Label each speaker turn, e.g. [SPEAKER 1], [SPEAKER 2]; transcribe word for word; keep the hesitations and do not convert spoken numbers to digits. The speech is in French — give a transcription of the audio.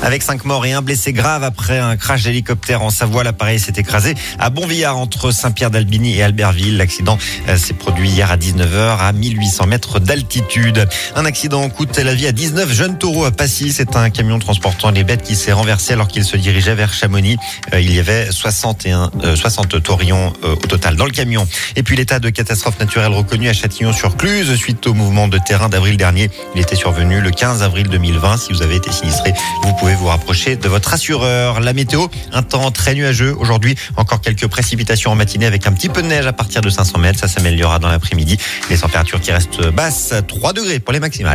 [SPEAKER 1] Avec cinq morts et un blessé grave après un crash d'hélicoptère en Savoie. L'appareil s'est écrasé à Bonvillard entre Saint-Pierre-d'Albigny et Albertville. L'accident s'est produit hier à dix-neuf heures à mille huit cents mètres d'altitude. Un accident coûte la vie à dix-neuf jeunes taureaux à Passy. C'est un camion transportant les bêtes qui s'est renversé alors qu'il se dirigeait vers Chamonix. Il y avait soixante et un, euh, soixante taurillons euh, au total dans le camion. Et puis l'état de catastrophe naturelle reconnu à Châtillon-sur-Cluse suite au mouvement de terrain d'avril dernier. Il était survenu le quinze avril deux mille vingt. Si vous avez été sinistré, vous pouvez vous rapprocher de votre assureur. La météo, un temps très nuageux. Aujourd'hui, encore quelques précipitations en matinée avec un petit peu de neige à partir de cinq cents mètres. Ça s'améliorera dans l'après-midi. Les températures qui restent basses, trois degrés pour les maximales.